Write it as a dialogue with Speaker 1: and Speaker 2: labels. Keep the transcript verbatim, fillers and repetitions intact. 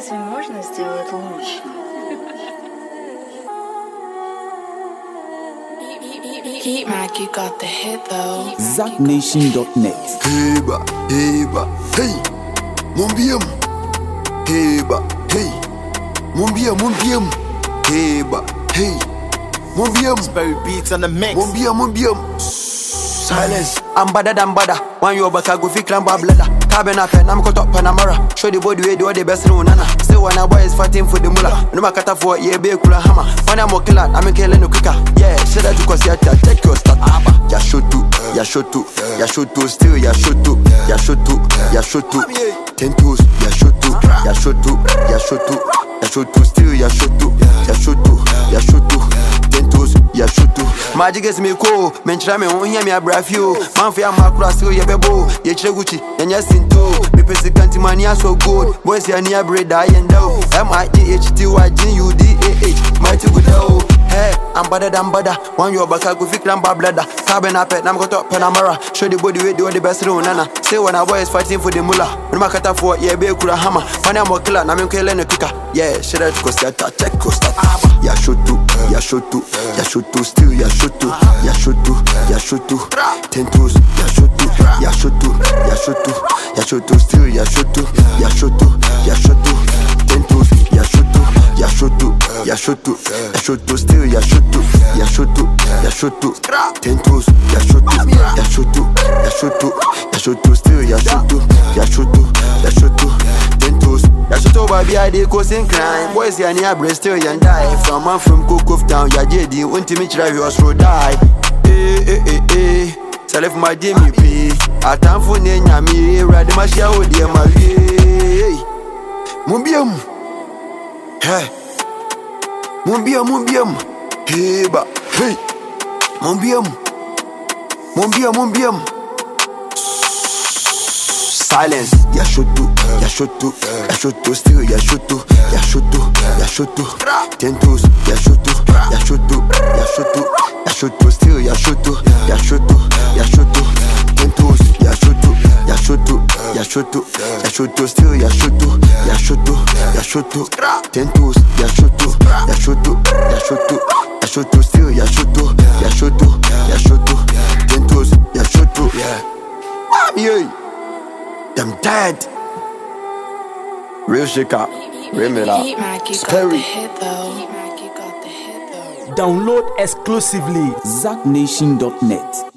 Speaker 1: Разве можно сделать лучше?
Speaker 2: Mac, you got the hit though.
Speaker 3: Zack Nation dot net.
Speaker 4: Heba, heba, hey, Mumbium. Heba, hey, Mumbium, Mumbium. Heba, hey, Mumbium.
Speaker 5: Very beats on the mix.
Speaker 4: Mumbium, Mumbium. Silence. I'm better than better. One you back, I go fake lamb blada. Cabin up and I'm caught up Panamara. Show the body way, do the best no nana. Still when a boy is fighting for the mullah. No matter for yeah, be a cooler hammer. When I'm a killer, I'm a killing no quicker. Yeah, say that you cause you take your start. Ya shoot to, ya shoot to, ya shoot to, still ya shoot to, ya shoot to, ya shoot to. Ten toes, ya shoot to, ya shoot to, ya shoot to, ya shoot to, still ya shoot to, ya shoot to, ya shoot to. Ten toes, ya shoot to. Magic is me cool, mention me on here, me a brave you. Man, for your macro, still ya bebo, ye cheguchi, and yes in two. Me pesi can't mania so good. Boys, ya near bread, I end out. M I E H T Y G U D A H, mighty good out. Hey, I'm better than better. One you back, I go fix lamb blada. Cabin up and I'm got up Panamara. Show the body way, do the best no nana. Say when a boy is fighting for the mullah. No matter for yeah, be a cooler hammer. When I'm a killer, I'm a killing a kicker. Yeah, should I go start check go start. Ya shoot to, ya shoot to, ya shoot to, still ya shoot to, ya shoot to, ya shoot to. Ten toes, ya shoot to, ya shoot to, ya shoot to, ya shoot to, still ya shoot to, ya shoot to, ya shoot to. Ten toes, ya shoot to, ya shoot to, ya shoot to, ya shoot to, still ya shoot to, ya shoot to, ya shoot to. Ten toes, ya shoot to, ya shoot to, ya shoot to, ya shoot to, still ya shoot to, ya shoot to, ya shoot to. Ten toes, ya shoot to, baby I dey cause in crime. Boys ya near breast still ya die. From man from Cook Town, ya J D, unti me drive your slow die. Eh eh eh eh, self my Jimmy P. Atamfo ne nyame, rade ma shia odi ma wie. Mumbium, hey. Mumbium, Mumbium, heba, hey. Mumbium, Mumbium, Mumbium. Silence, ya shoot to, ya shoot to, ya shoot to, still ya shoot to, ya shoot to, ya shoot to. Ten toes, ya shoot to, ya shoot to, ya shoot to, ya shoot to, still ya shoot to, ya shoot to, ya shoot to. Ten toes, ya shoot to, ya shoot to, ya shoot to, ya shoot to, still ya shoot to, ya shoot to, ya shoot to. Ten toes, ya shoot to, ya shoot to, ya shoot to, ya shoot to, still ya shoot to, ya shoot to, ya shoot to. Ten toes, ya shoot to. Yeah, I'm dead. Real shaker, Remela, Scary.
Speaker 3: Download exclusively Zack Nation dot net.